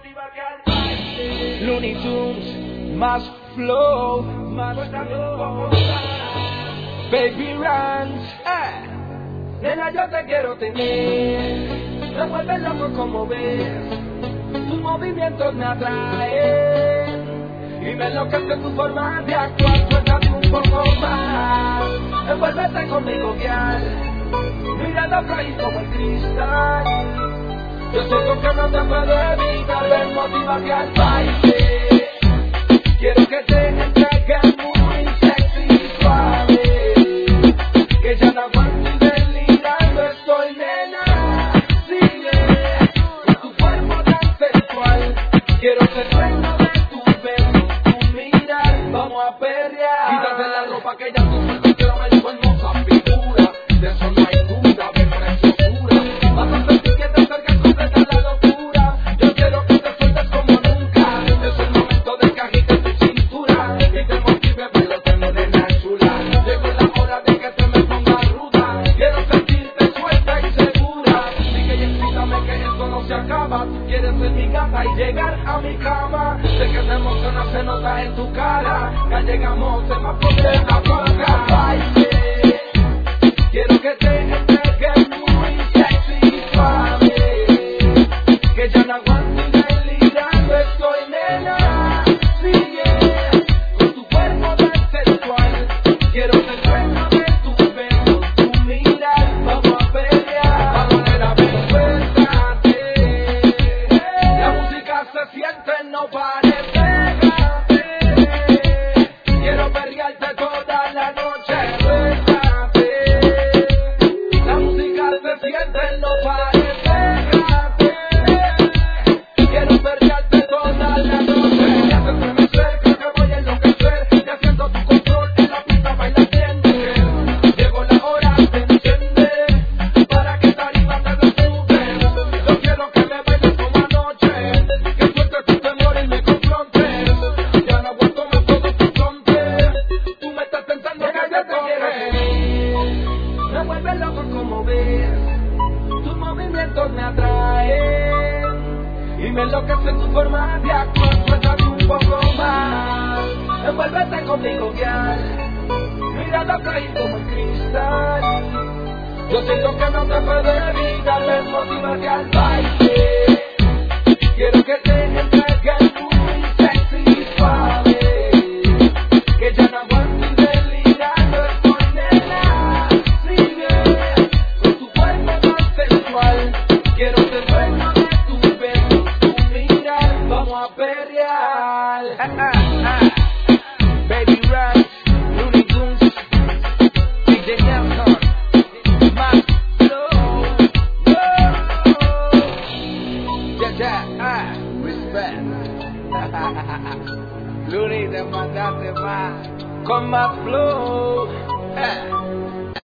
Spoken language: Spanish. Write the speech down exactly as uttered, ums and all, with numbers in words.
Looney Tunes, más flow, más flow. Baby Ranch, eh. Nena, yo te quiero tener. Me vuelves loco como ves. Tus movimientos me atraen y me enloquece tu forma de actuar. Suéltate un poco más, envuélvete conmigo, girl. Mirando ahí como el cristal. Yo siento que no te puedo evitar, ven, motívate al baile. Quiero que te entregues muy sexy y suave, que ya no aguanto y delirando estoy, nena. Sigue con tu cuerpo tan sensual. Quiero ser dueño de tu beso, tu mirar. Vamos a perrear. Quítate la ropa que ya tu cuerpo quiero ver tu hermosa figura. De eso no hay duda, ven preciosura. Vas a sentir que te acercas completa la locura. Yo quiero que te sueltes como nunca. Es el momento de que agites tu cintura y te motive, pero te nena chula. Llegó la hora de que te me pongas ruda. Quiero sentirte suelta y segura. Sigue y explícame que esto no se acaba. Tú quieres ser mi gata y llegar a mi cama. Sé que te emociona, se nota en tu cara. Ya llegamos, se va a poner a pagar. Baile. Quiero que te entregues muy sexy y suave, que ya no aguanto y delirando estoy, nena. Sigue con tu cuerpo tan sensual. Quiero ser dueño de tu beso, tu mirar. Vamos a pelear, vamos a la vez, suéltate. La música se siente, no pares, pégate. Quiero perrearte toda la noche, suéltate. No pares, pégate. Quiero perrearte toda la noche. Ya te estremecer, creo que voy a enloquecer. Ya siento tu control en la pista, baila bien. Llegó la hora de encender, para que tarima te desnudes. Yo quiero que me bailes como anoche, que sueltes tu temor y me confrontes. Ya no aguanto más todo tu fronte. Tú me estás tentando que yo te quiero. Me vuelve loco como ves. Tus movimientos me atraen y me enloquece tu forma de actuar. Suéltate un poco más, envuélvete conmigo, girl. Mirando ahí como el cristal. Yo siento que no te puedo evitar, ven, motívate al baile. Quiero que te entregues muy sexy y suave, que ya no aguanto y delirando estoy, nena. Sigue con tu cuerpo tan sensual. Quiero ser dueño de tu beso, tu mirar. Vamos a perrear. Ah, ah, ah. Baby Ranch, Looney Tunes, D J Nelson, más flow. Yeah, yeah, ah, respect. Looney, te mandaste más con más flow. Ah.